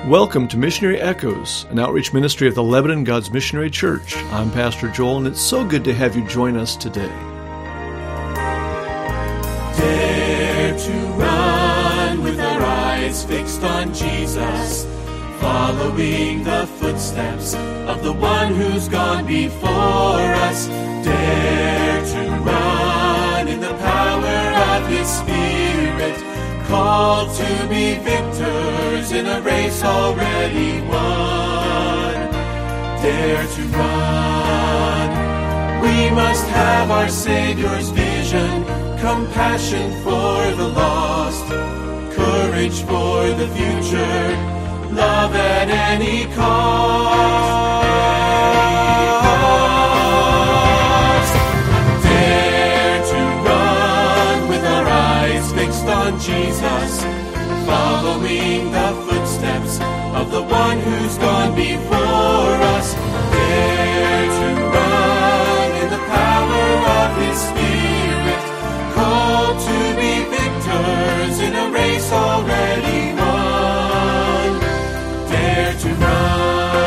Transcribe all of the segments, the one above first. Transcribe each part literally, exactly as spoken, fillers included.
Welcome to Missionary Echoes, an outreach ministry of the Lebanon God's Missionary Church. I'm Pastor Joel, and it's so good to have you join us today. Dare to run with our eyes fixed on Jesus, following the footsteps of the one who's gone before us. Dare to run in the power of His Spirit, called to be victors in a race already won. Dare to run. We must have our Savior's vision, compassion for the lost, courage for the future, love at any cost. Dare to run with our eyes fixed on Jesus, following the footsteps of the one who's gone before us. Dare to run in the power of His Spirit, called to be victors in a race already won. Dare to run.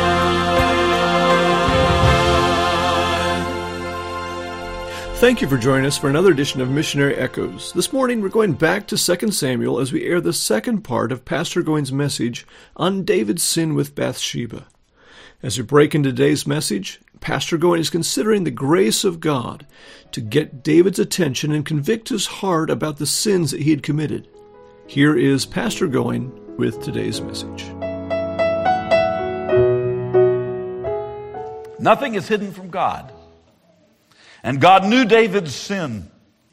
Thank you for joining us for another edition of Missionary Echoes. This morning we're going back to Second Samuel as we air the second part of Pastor Goins' message on David's sin with Bathsheba. As we break into today's message, Pastor Goins is considering the grace of God to get David's attention and convict his heart about the sins that he had committed. Here is Pastor Goins with today's message. Nothing is hidden from God. And God knew David's sin.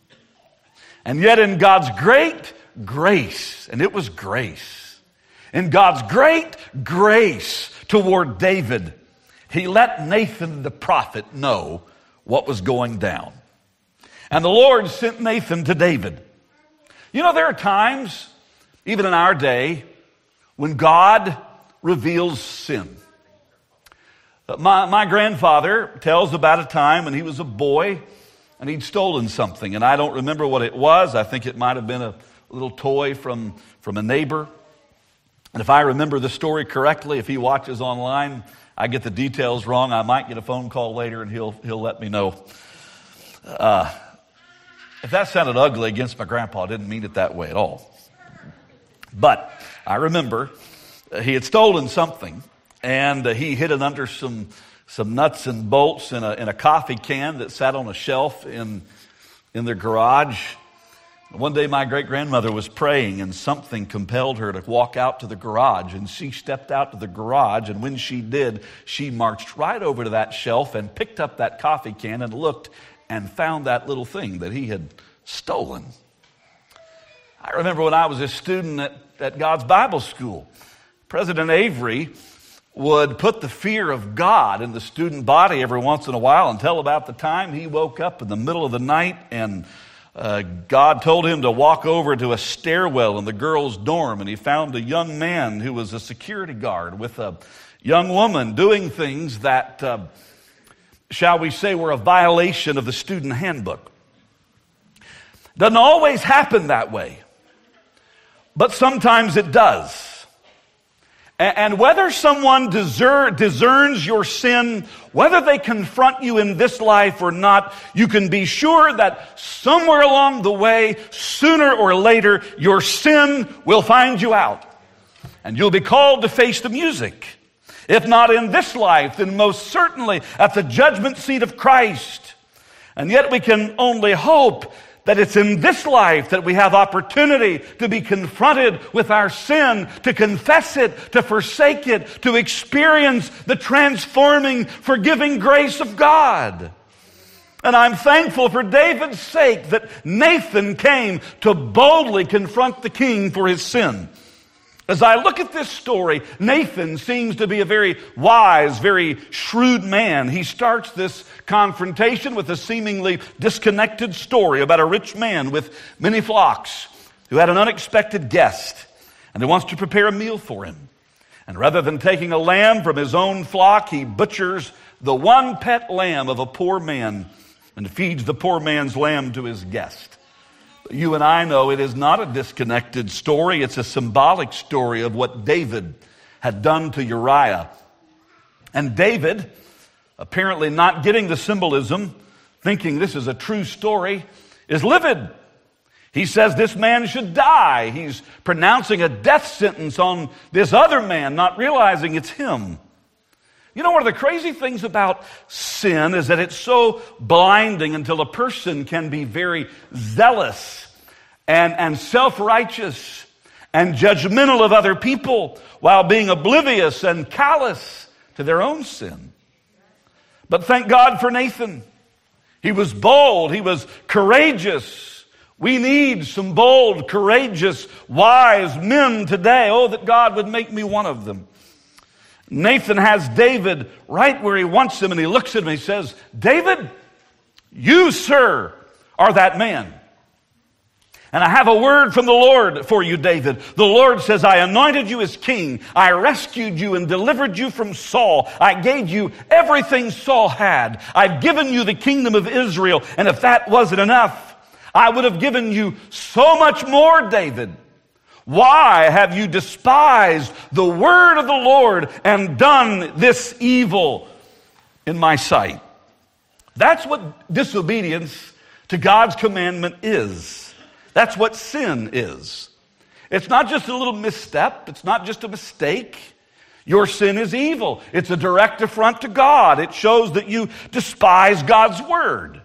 And yet in God's great grace, and it was grace, in God's great grace toward David, He let Nathan the prophet know what was going down. And the Lord sent Nathan to David. You know, there are times, even in our day, when God reveals sin. My, my grandfather tells about a time when he was a boy and he'd stolen something. And I don't remember what it was. I think it might have been a little toy from, from a neighbor. And if I remember the story correctly, if he watches online, I get the details wrong, I might get a phone call later and he'll, he'll let me know. Uh, if that sounded ugly against my grandpa, I didn't mean it that way at all. But I remember he had stolen something. And uh, he hid it under some some nuts and bolts in a in a coffee can that sat on a shelf in in their garage. One day my great-grandmother was praying and something compelled her to walk out to the garage. And she stepped out to the garage, and when she did, she marched right over to that shelf and picked up that coffee can and looked and found that little thing that he had stolen. I remember when I was a student at, at God's Bible School, President Avery would put the fear of God in the student body every once in a while and tell about the time he woke up in the middle of the night and uh, God told him to walk over to a stairwell in the girls' dorm, and he found a young man who was a security guard with a young woman doing things that, uh, shall we say, were a violation of the student handbook. Doesn't always happen that way, but sometimes it does. And whether someone discer- discerns your sin, whether they confront you in this life or not, you can be sure that somewhere along the way, sooner or later, your sin will find you out. And you'll be called to face the music. If not in this life, then most certainly at the judgment seat of Christ. And yet we can only hope that it's in this life that we have opportunity to be confronted with our sin, to confess it, to forsake it, to experience the transforming, forgiving grace of God. And I'm thankful for David's sake that Nathan came to boldly confront the king for his sin. As I look at this story, Nathan seems to be a very wise, very shrewd man. He starts this confrontation with a seemingly disconnected story about a rich man with many flocks who had an unexpected guest, and he wants to prepare a meal for him. And rather than taking a lamb from his own flock, he butchers the one pet lamb of a poor man and feeds the poor man's lamb to his guest. You and I know it is not a disconnected story. It's a symbolic story of what David had done to Uriah. And David, apparently not getting the symbolism, thinking this is a true story, is livid. He says this man should die. He's pronouncing a death sentence on this other man, not realizing it's him. You know, one of the crazy things about sin is that it's so blinding until a person can be very zealous and, and self-righteous and judgmental of other people while being oblivious and callous to their own sin. But thank God for Nathan. He was bold. He was courageous. We need some bold, courageous, wise men today. Oh, that God would make me one of them. Nathan has David right where he wants him, and he looks at him and he says, David, you, sir, are that man. And I have a word from the Lord for you, David. The Lord says, I anointed you as king. I rescued you and delivered you from Saul. I gave you everything Saul had. I've given you the kingdom of Israel. And if that wasn't enough, I would have given you so much more, David. Why have you despised the word of the Lord and done this evil in my sight? That's what disobedience to God's commandment is. That's what sin is. It's not just a little misstep. It's not just a mistake. Your sin is evil. It's a direct affront to God. It shows that you despise God's word.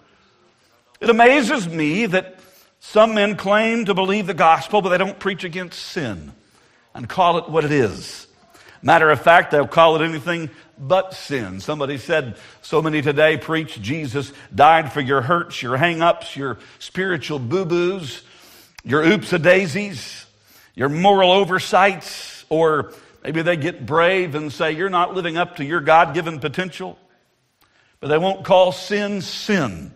It amazes me that some men claim to believe the gospel, but they don't preach against sin and call it what it is. Matter of fact, they'll call it anything but sin. Somebody said, so many today preach Jesus died for your hurts, your hang-ups, your spiritual boo-boos, your oops-a-daisies, your moral oversights, or maybe they get brave and say, you're not living up to your God-given potential, but they won't call sin sin.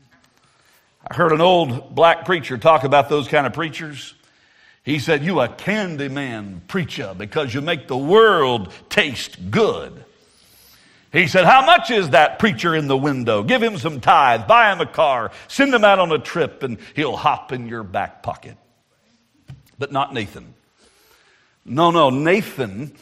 I heard an old black preacher talk about those kind of preachers. He said, you a candy man preacher because you make the world taste good. He said, how much is that preacher in the window? Give him some tithe, buy him a car, send him out on a trip, and he'll hop in your back pocket. But not Nathan. No, no, Nathan,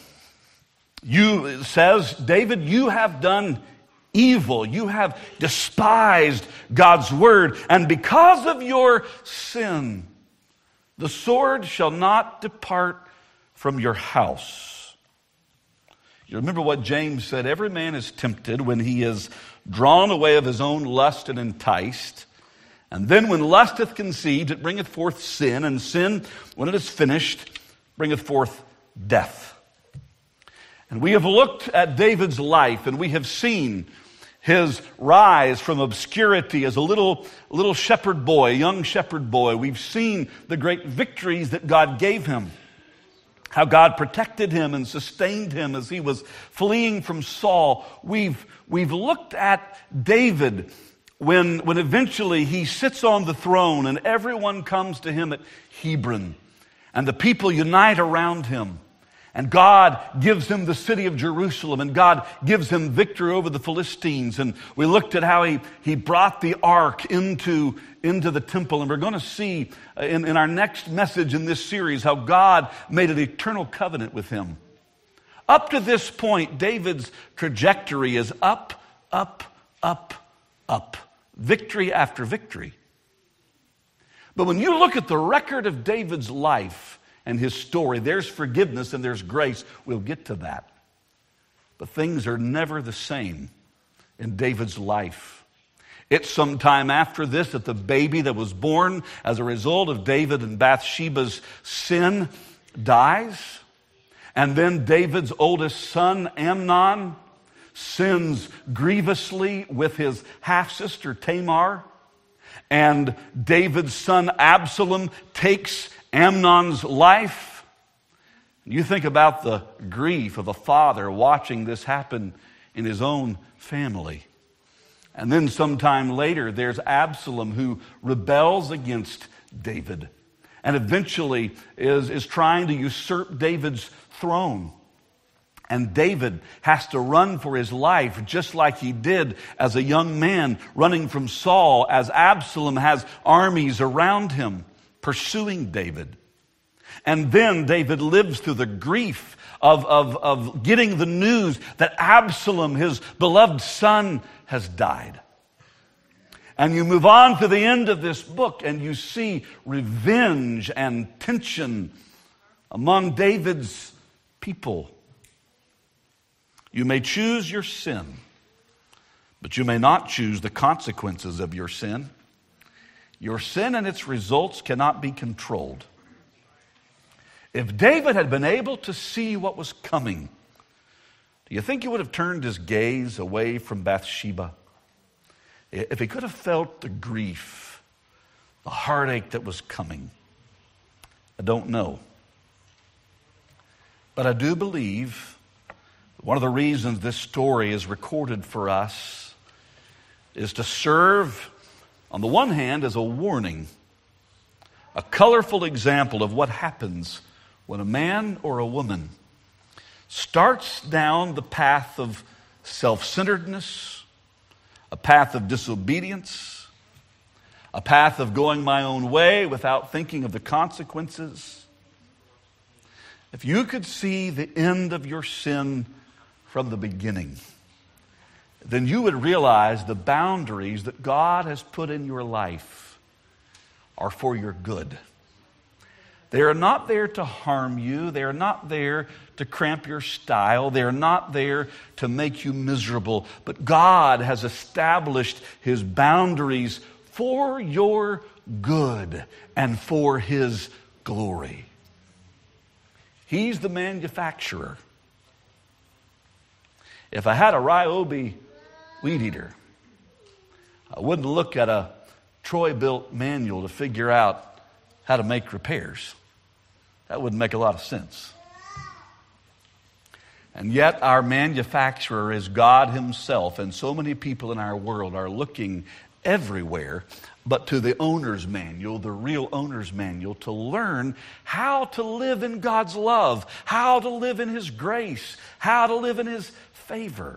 you says, David, you have done evil. You have despised God's word. And because of your sin, the sword shall not depart from your house. You remember what James said, every man is tempted when he is drawn away of his own lust and enticed. And then when lust hath conceived, it bringeth forth sin. And sin, when it is finished, bringeth forth death. And we have looked at David's life, and we have seen his rise from obscurity as a little, little shepherd boy, a young shepherd boy. We've seen the great victories that God gave him, how God protected him and sustained him as he was fleeing from Saul. We've, we've looked at David when, when eventually he sits on the throne and everyone comes to him at Hebron and the people unite around him. And God gives him the city of Jerusalem, and God gives him victory over the Philistines. And we looked at how he, he brought the ark into, into the temple. And we're going to see in, in our next message in this series how God made an eternal covenant with him. Up to this point, David's trajectory is up, up, up, up. Victory after victory. But when you look at the record of David's life and his story, there's forgiveness and there's grace. We'll get to that. But things are never the same in David's life. It's sometime after this that the baby that was born as a result of David and Bathsheba's sin dies. And then David's oldest son, Amnon, sins grievously with his half-sister Tamar. And David's son Absalom takes Amnon's life. You think about the grief of a father watching this happen in his own family. And then sometime later, there's Absalom who rebels against David and eventually is, is trying to usurp David's throne. And David has to run for his life just like he did as a young man running from Saul, as Absalom has armies around him pursuing David. And then David lives through the grief of, of, of getting the news that Absalom, his beloved son, has died. And you move on to the end of this book and you see revenge and tension among David's people. You may choose your sin, but you may not choose the consequences of your sin. Your sin and its results cannot be controlled. If David had been able to see what was coming, do you think he would have turned his gaze away from Bathsheba? If he could have felt the grief, the heartache that was coming, I don't know. But I do believe one of the reasons this story is recorded for us is to serve, on the one hand, as a warning, a colorful example of what happens when a man or a woman starts down the path of self-centeredness, a path of disobedience, a path of going my own way without thinking of the consequences. If you could see the end of your sin from the beginning, then you would realize the boundaries that God has put in your life are for your good. They are not there to harm you. They are not there to cramp your style. They are not there to make you miserable. But God has established His boundaries for your good and for His glory. He's the manufacturer. If I had a Ryobi weed eater, I wouldn't look at a Troy-built manual to figure out how to make repairs. That wouldn't make a lot of sense. And yet our manufacturer is God Himself, and so many people in our world are looking everywhere but to the owner's manual, the real owner's manual, to learn how to live in God's love, how to live in His grace, how to live in His favor.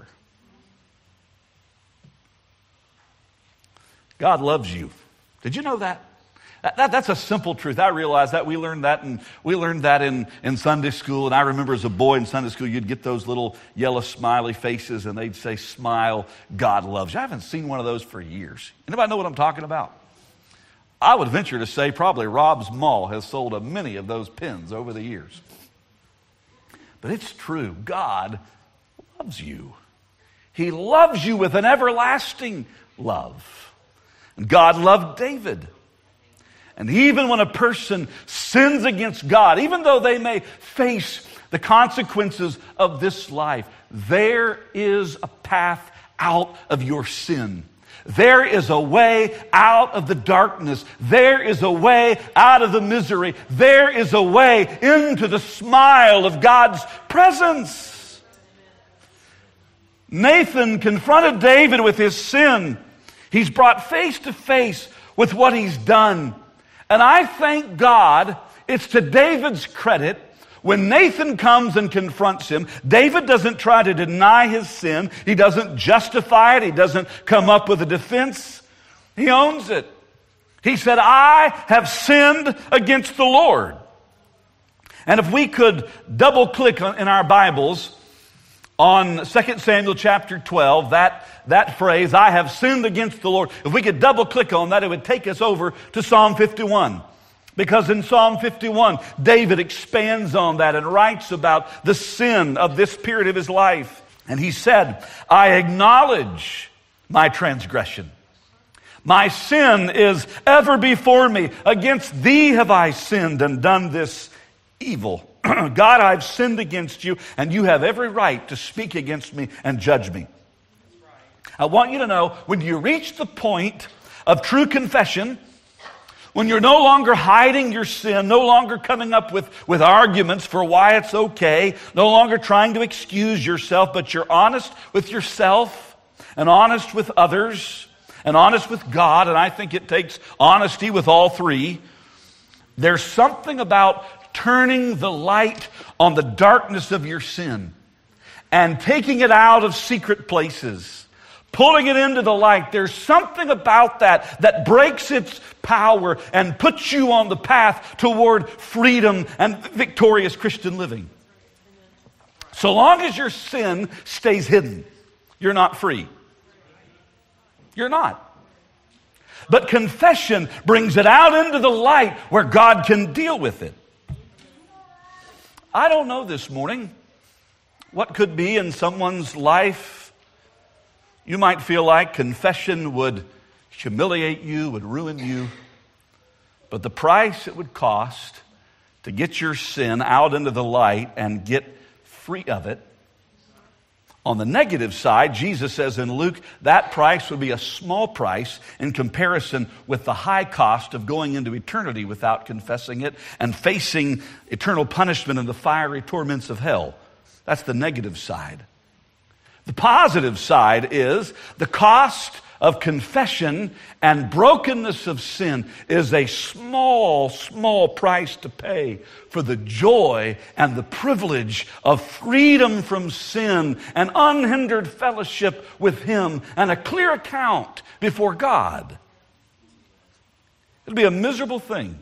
God loves you. Did you know that? That, that's a simple truth. I realize that. We learned that, and we learned that in, in Sunday school. And I remember as a boy in Sunday school, you'd get those little yellow smiley faces, and they'd say, "Smile, God loves you." I haven't seen one of those for years. Anybody know what I'm talking about? I would venture to say probably Rob's Mall has sold a many of those pins over the years. But it's true. God loves you. He loves you with an everlasting love. And God loved David. And even when a person sins against God, even though they may face the consequences of this life, there is a path out of your sin. There is a way out of the darkness. There is a way out of the misery. There is a way into the smile of God's presence. Nathan confronted David with his sin. He's brought face to face with what he's done. And I thank God, it's to David's credit, when Nathan comes and confronts him, David doesn't try to deny his sin. He doesn't justify it. He doesn't come up with a defense. He owns it. He said, "I have sinned against the Lord." And if we could double click in our Bibles on Second Samuel chapter twelve, that, that phrase, "I have sinned against the Lord," if we could double click on that, it would take us over to Psalm fifty-one. Because in Psalm fifty-one, David expands on that and writes about the sin of this period of his life. And he said, "I acknowledge my transgression. My sin is ever before me. Against thee have I sinned and done this evil. God, I've sinned against you, and you have every right to speak against me and judge me." I want you to know, when you reach the point of true confession, when you're no longer hiding your sin, no longer coming up with, with arguments for why it's okay, no longer trying to excuse yourself, but you're honest with yourself and honest with others and honest with God, and I think it takes honesty with all three. There's something about turning the light on the darkness of your sin and taking it out of secret places, pulling it into the light. There's something about that that breaks its power and puts you on the path toward freedom and victorious Christian living. So long as your sin stays hidden, you're not free. You're not. But confession brings it out into the light where God can deal with it. I don't know this morning what could be in someone's life. You might feel like confession would humiliate you, would ruin you. But the price it would cost to get your sin out into the light and get free of it. On the negative side, Jesus says in Luke, that price would be a small price in comparison with the high cost of going into eternity without confessing it and facing eternal punishment in the fiery torments of hell. That's the negative side. The positive side is the cost of confession and brokenness of sin is a small, small price to pay for the joy and the privilege of freedom from sin and unhindered fellowship with Him and a clear account before God. It'll be a miserable thing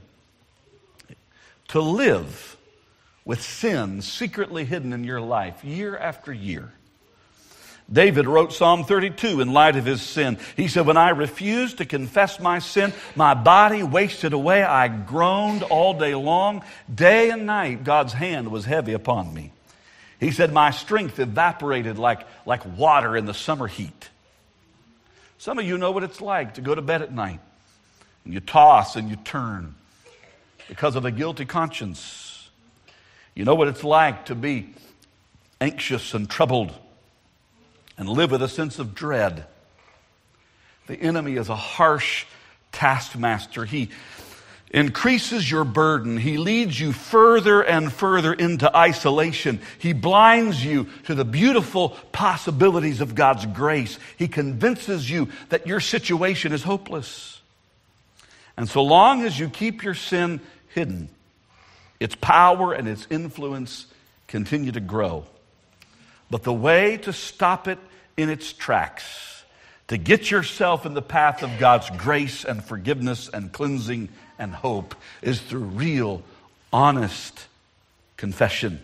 to live with sin secretly hidden in your life year after year. David wrote Psalm thirty-two in light of his sin. He said, when I refused to confess my sin, my body wasted away. I groaned all day long. Day and night, God's hand was heavy upon me. He said, my strength evaporated like, like water in the summer heat. Some of you know what it's like to go to bed at night and you toss and you turn because of a guilty conscience. You know what it's like to be anxious and troubled and live with a sense of dread. The enemy is a harsh taskmaster. He increases your burden. He leads you further and further into isolation. He blinds you to the beautiful possibilities of God's grace. He convinces you that your situation is hopeless. And so long as you keep your sin hidden, its power and its influence continue to grow. But the way to stop it in its tracks, to get yourself in the path of God's grace and forgiveness and cleansing and hope, is through real, honest confession.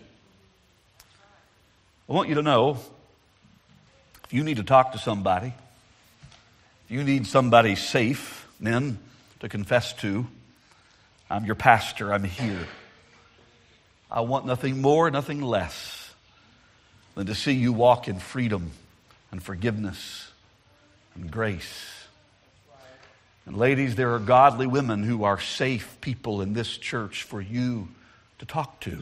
I want you to know, if you need to talk to somebody, if you need somebody safe, men, to confess to, I'm your pastor, I'm here. I want nothing more, nothing less than to see you walk in freedom and forgiveness and grace. And ladies, there are godly women who are safe people in this church for you to talk to.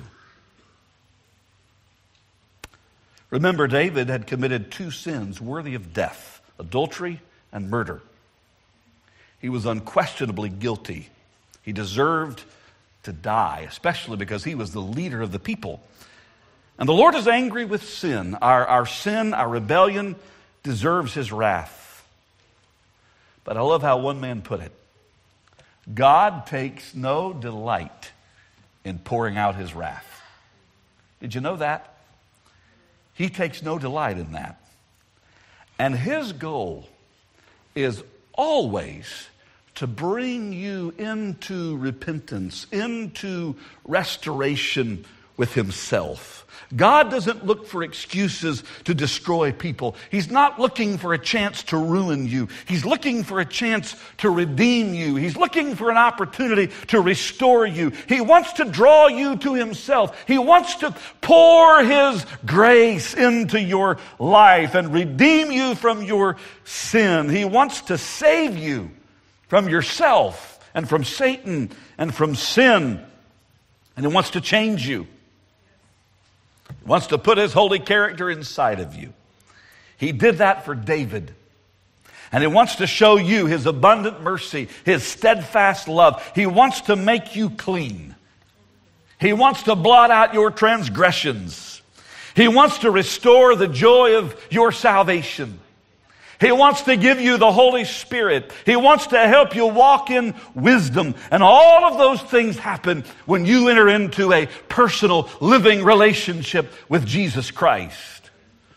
Remember, David had committed two sins worthy of death, adultery and murder. He was unquestionably guilty. He deserved to die, especially because he was the leader of the people. And the Lord is angry with sin. Our, our sin, our rebellion deserves His wrath. But I love how one man put it. God takes no delight in pouring out His wrath. Did you know that? He takes no delight in that. And His goal is always to bring you into repentance, into restoration with Himself. God doesn't look for excuses to destroy people. He's not looking for a chance to ruin you. He's looking for a chance to redeem you. He's looking for an opportunity to restore you. He wants to draw you to Himself. He wants to pour His grace into your life and redeem you from your sin. He wants to save you from yourself and from Satan and from sin. And He wants to change you. He wants to put His holy character inside of you. He did that for David. And He wants to show you His abundant mercy, His steadfast love. He wants to make you clean. He wants to blot out your transgressions. He wants to restore the joy of your salvation. He wants to give you the Holy Spirit. He wants to help you walk in wisdom. And all of those things happen when you enter into a personal living relationship with Jesus Christ.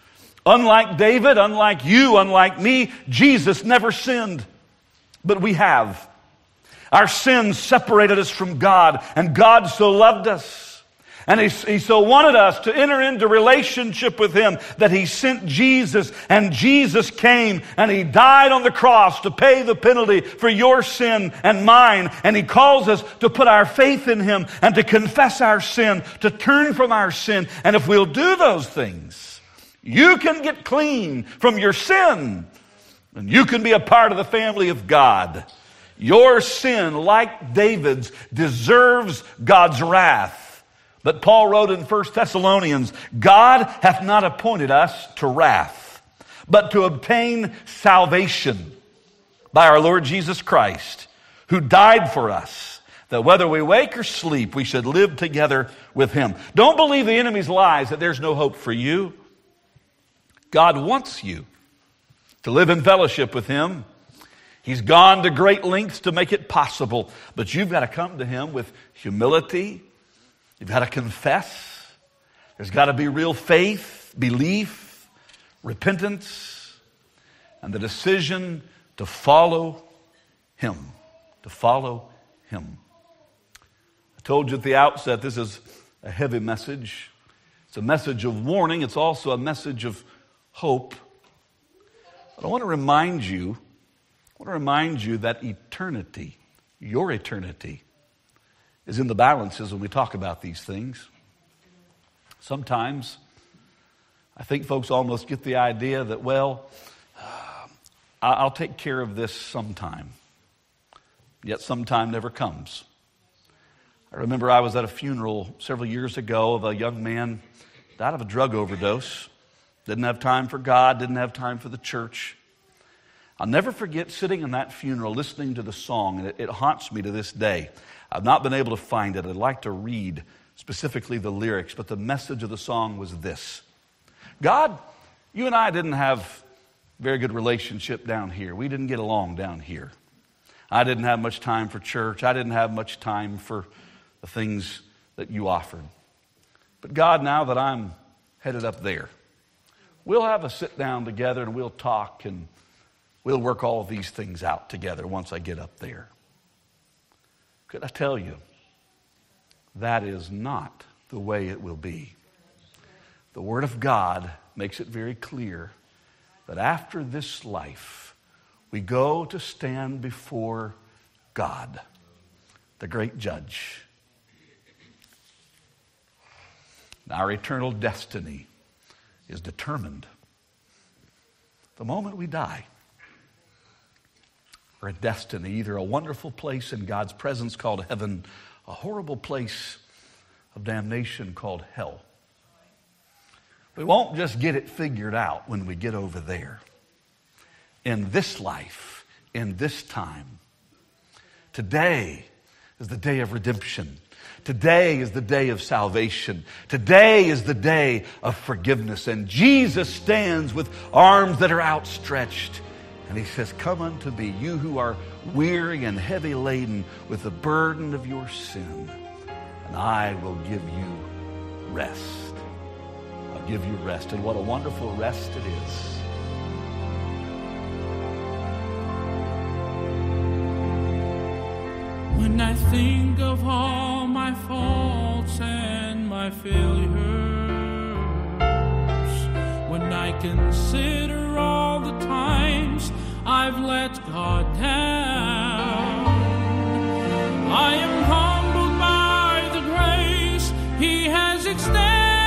Unlike David, unlike you, unlike me, Jesus never sinned. But we have. Our sins separated us from God, and God so loved us. And he, he so wanted us to enter into relationship with Him that He sent Jesus, and Jesus came and He died on the cross to pay the penalty for your sin and mine. And He calls us to put our faith in Him and to confess our sin, to turn from our sin. And if we'll do those things, you can get clean from your sin, and you can be a part of the family of God. Your sin, like David's, deserves God's wrath. But Paul wrote in First Thessalonians, God hath not appointed us to wrath, but to obtain salvation by our Lord Jesus Christ, who died for us, that whether we wake or sleep, we should live together with Him. Don't believe the enemy's lies that there's no hope for you. God wants you to live in fellowship with Him. He's gone to great lengths to make it possible, but you've got to come to Him with humility. You've got to confess. There's got to be real faith, belief, repentance, and the decision to follow Him. To follow Him. I told you at the outset, this is a heavy message. It's a message of warning. It's also a message of hope. But I want to remind you, I want to remind you that eternity, your eternity, is in the balances when we talk about these things. Sometimes I think folks almost get the idea that, well, uh, I'll take care of this sometime. Yet sometime never comes. I remember I was at a funeral several years ago of a young man who died of a drug overdose. Didn't have time for God, didn't have time for the church. I'll never forget sitting in that funeral listening to the song, and it, it haunts me to this day. I've not been able to find it. I'd like to read specifically the lyrics, but the message of the song was this. God, you and I didn't have a very good relationship down here. We didn't get along down here. I didn't have much time for church. I didn't have much time for the things that you offered. But God, now that I'm headed up there, we'll have a sit down together and we'll talk and we'll work all these things out together once I get up there. Could I tell you, that is not the way it will be. The Word of God makes it very clear that after this life, we go to stand before God, the great judge. Our eternal destiny is determined the moment we die. Or a destiny, either a wonderful place in God's presence called heaven, a horrible place of damnation called hell. We won't just get it figured out when we get over there. In this life, in this time, today is the day of redemption. Today is the day of salvation. Today is the day of forgiveness. And Jesus stands with arms that are outstretched. And He says, come unto me, you who are weary and heavy laden with the burden of your sin, and I will give you rest. I'll give you rest. And what a wonderful rest it is. When I think of all my faults and my failures, when I consider all the times I've let God down, I am humbled by the grace He has extended.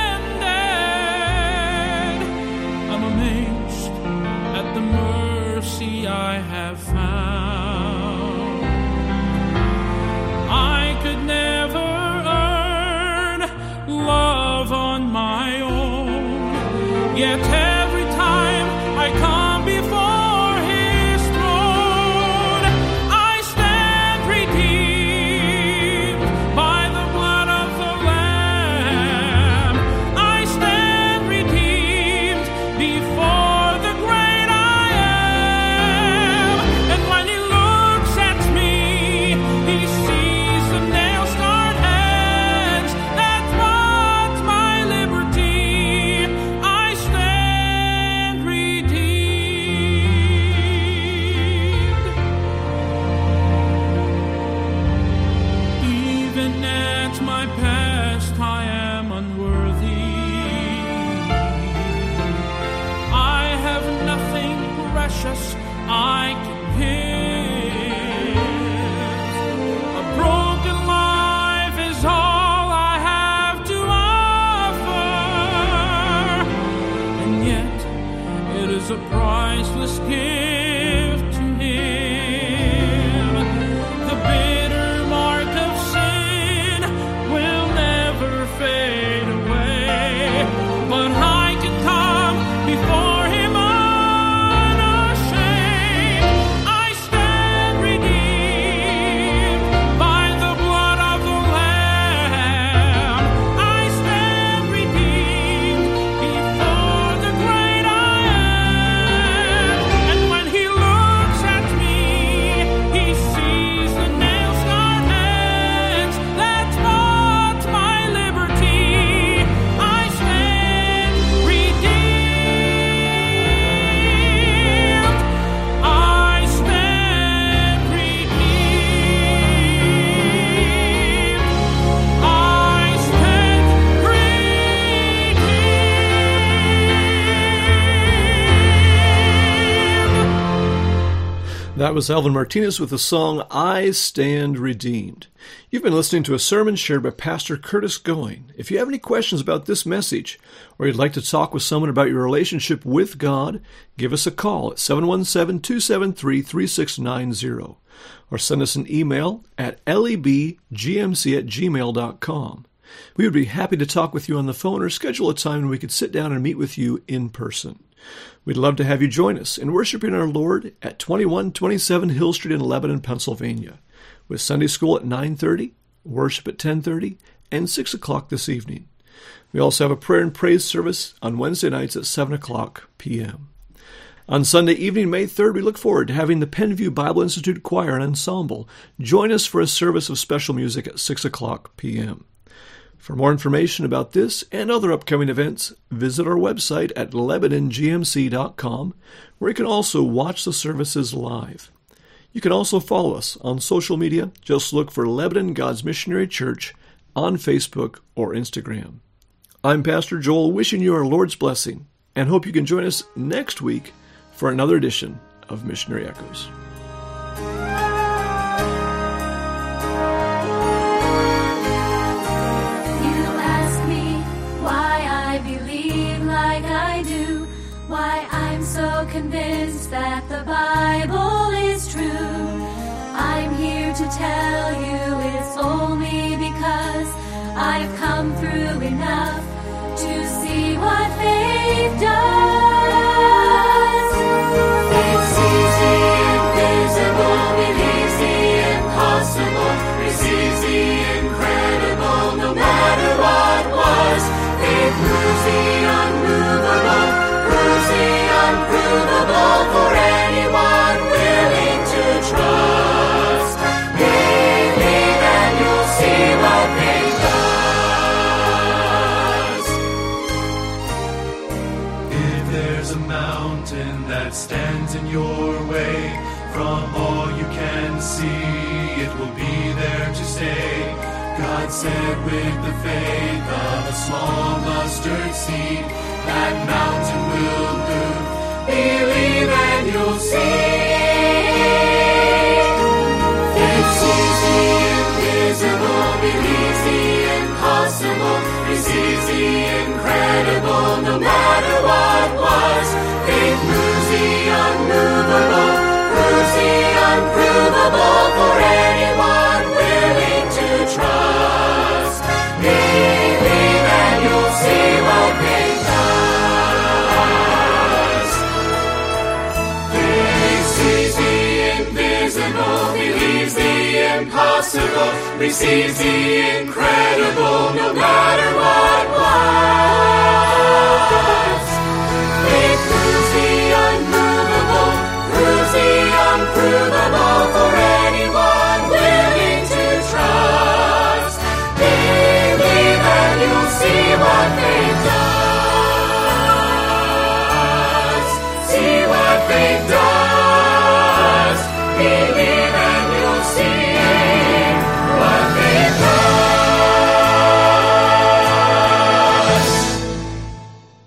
I'm amazed at the mercy I have found. I could never earn love on my own, yet every time I come before His throne, I stand redeemed by the blood of the Lamb. I stand redeemed before the great I am. And when He looks at me, He sees the nail-scarred hands that brought my liberty. I stand must give to him. The bitter mark of sin will never fade away, but I can come before him unashamed. I stand redeemed by the blood of the Lamb. I stand redeemed before the great I am. And when he looks at me, he sees the nail-scarred hands that bought my liberty. I stand redeemed. I stand redeemed. I stand redeemed. That was Alvin Martinez with the song I Stand Redeemed. You've been listening to a sermon shared by Pastor Curtis Going. If you have any questions about this message, or you'd like to talk with someone about your relationship with God, give us a call at seven one seven, two seven three, three six nine zero, or send us an email at lebgmc at gmail dot com. We would be happy to talk with you on the phone or schedule a time when we could sit down and meet with you in person. We'd love to have you join us in worshiping our Lord at twenty-one twenty-seven Hill Street in Lebanon, Pennsylvania, with Sunday school at nine thirty, worship at ten thirty, and six o'clock this evening. We also have a prayer and praise service on Wednesday nights at seven o'clock p.m. On Sunday evening, May third, we look forward to having the Penview Bible Institute Choir and Ensemble join us for a service of special music at six o'clock p.m. For more information about this and other upcoming events, visit our website at lebanon g m c dot com, where you can also watch the services live. You can also follow us on social media. Just look for Lebanon God's Missionary Church on Facebook or Instagram. I'm Pastor Joel, wishing you our Lord's blessing, and hope you can join us next week for another edition of Missionary Echoes. Why I'm so convinced that the Bible is true. I'm here to tell you it's only because I've come through enough to see what faith does. Faith sees the invisible, believes the impossible, receives the incredible, no matter what was. Faith moves the unmovable, proves the unprovable for anyone willing to trust. Believe and you'll see what faith does. If there's a mountain that stands in your way, from all you can see, it will be there to stay. God said with the faith of a small mustard seed, that mountain will move. Believe and you'll see. Faith sees the invisible, believes the impossible, receives the incredible, no matter what was. Faith moves the unmovable, proves the unprovable for anyone willing to trust. Believe and you'll see what faith does. Faith sees the invisible, believes the impossible, receives the incredible, no matter what.